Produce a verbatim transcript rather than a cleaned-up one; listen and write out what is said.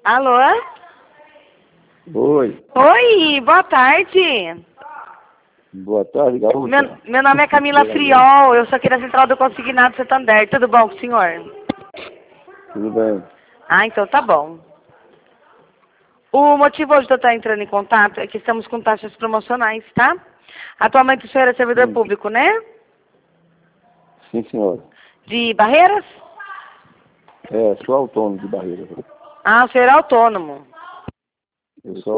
Alô? Oi. Oi, boa tarde. Boa tarde, gaúcha. Meu, meu nome é Camila Friol, eu sou aqui da Central do Consignado Santander. Tudo bom com o senhor? Tudo bem. Ah, então tá bom. O motivo hoje de eu estar entrando em contato é que estamos com taxas promocionais, tá? Atualmente o senhor é servidor Hum. público, né? Sim, senhora. De Barreiras? É, sou autônomo de Barreira. Ah, o senhor é autônomo. Eu sou